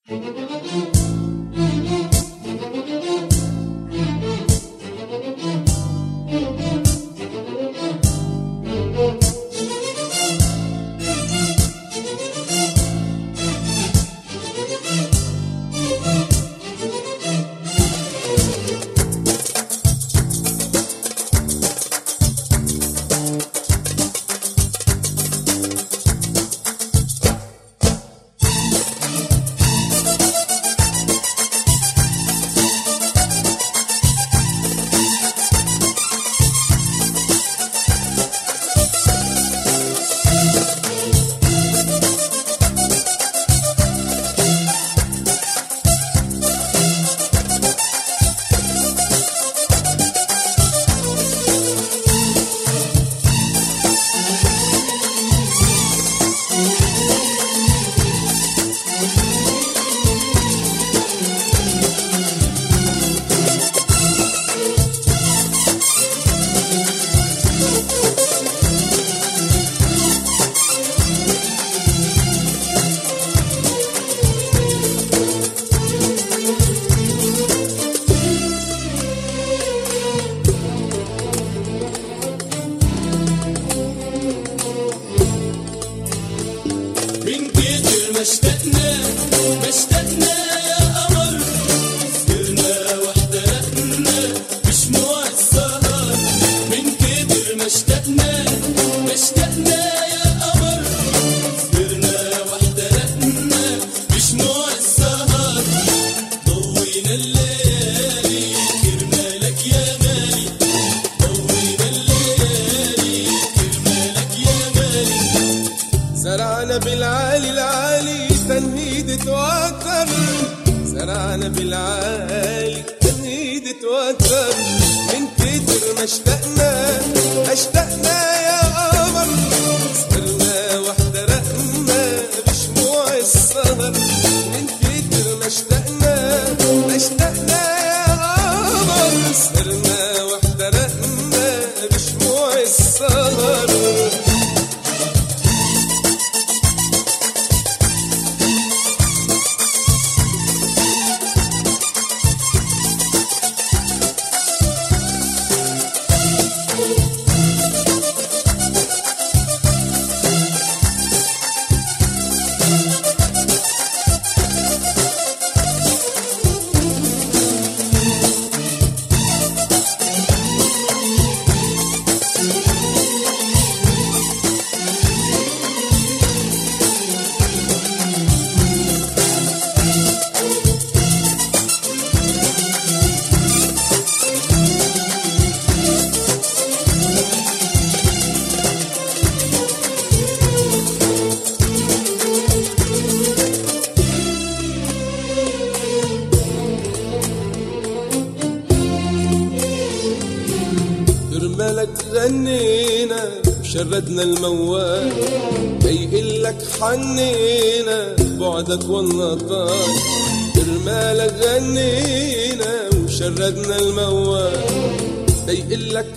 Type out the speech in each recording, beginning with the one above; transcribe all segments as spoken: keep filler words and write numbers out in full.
زرعنا بالعالي العالي تنهيدة وتر، زرعنا بالعالي تنهيدة وتر، من كتر ما اشتقنا اشتقنا يا قمر، سهرنا واحترقنا بشموع السهر، من كتر ما اشتقنا اشتقنا يا قمر، سهرنا واحترقنا بشموع السهر. كرمالك غنينا وشردنا الموال، بيقلك حنينا بعدك والله طال، كرمالك غنينا وشردنا الموال، بيقلك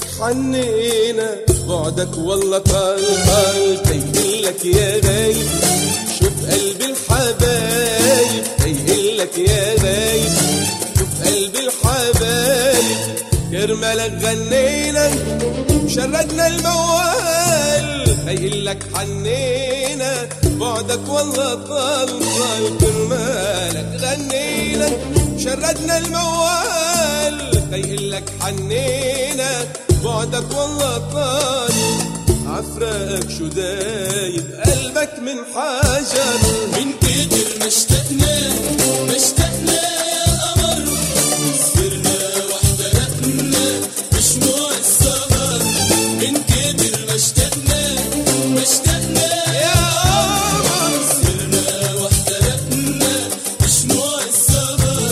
حنينا بعدك والله طال طال، بيقلك يا غايب شوف قلب الحبايب، بيقلك يا غايب شوف قلب الحبايب، كرمالك غنينا وشردنا الموال، بيقلك حنينا بعدك والله طال طال، كرمالك غنينا وشردنا الموال، بيقلك حنينا بعدك والله طال، عفراقك شو دايب قلبك من حجر، من كتر ما اشتقنا ما اشتقنا يا قمر، سهرنا واحترقنا بشموع السهر، من كتر ما اشتقنا ما اشتقنا يا قمر، سهرنا واحترقنا بشموع السهر.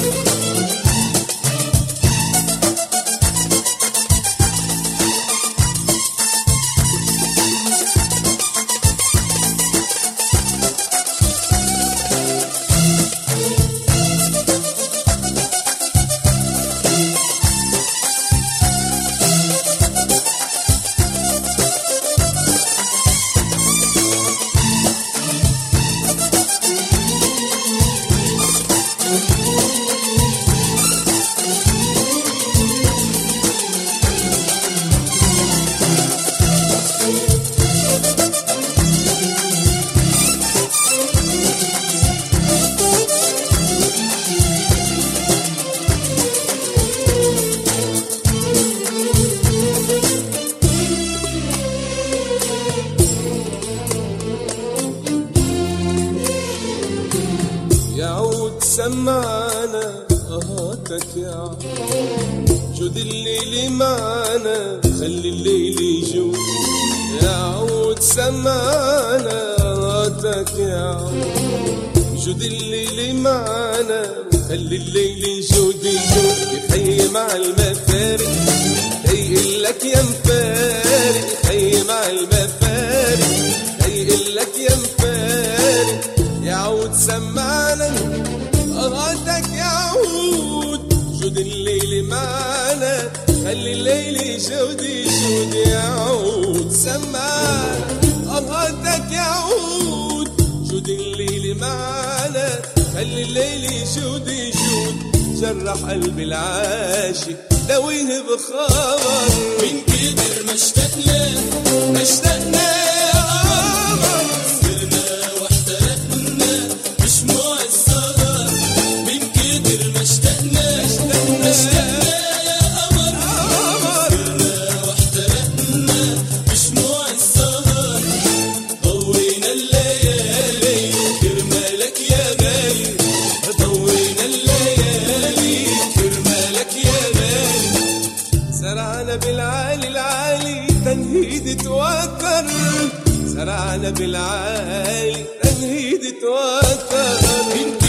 سمعنا قهاتك يا عود، جود الليل معنا خلي الليل يجود. يا عود سمعنا قهاتك يا عود، جود الليل معنا خلي الليل يجود يجود. يحيي مع المفارق هيقل لك يا مفارق، يحيي مع المفارق هيقل لك يا مفارق. يا عود سمعنا قهاتك يا عود، جود الليل معنا خلي الليل يجود يجود. يا عود سمعنا قهاتك يا عود، جود الليل معنا خلي الليل يجود يجود. جرح قلب العاشق دويه بخبر، من كبر ما اشتقنا ما اشتقنا يا قمر، صرنا واحترقنا بشموع السهر. من كبر ما اشتقنا ما اشتقنا يا قمر، صرنا واحترقنا بشموع السهر. ضوينا الليالي كرمالك يا غالي، ضوينا الليالي كرمالك يا غالي. زرعنا بالعالي العالي تنهيد توتر، زرعنا بالعالي تنهيد توتر.